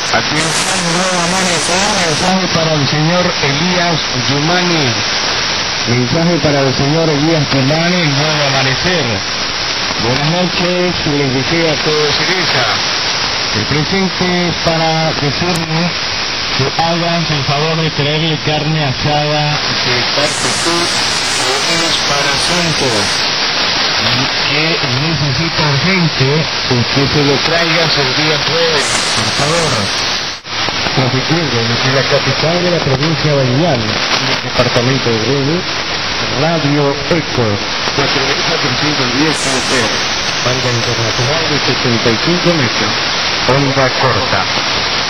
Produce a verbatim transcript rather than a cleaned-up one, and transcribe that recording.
Atención, nuevo amanecer, mensaje para el señor Elías Yumani. Mensaje para el señor Elías Yumani, nuevo amanecer. Buenas noches, les deseo a todos Cereza. El presente es para decirles que hagan el favor de traerle carne asada de Tartutú, que es para Santos, que necesita urgente que se lo traigas el día jueves, por favor. Transmitiendo desde la capital de la provincia de Valladolid, el departamento de Redes, Radio Eco, cuatro mil cuatrocientos diez kilohertz, banda internacional de setenta y cinco metros, onda corta.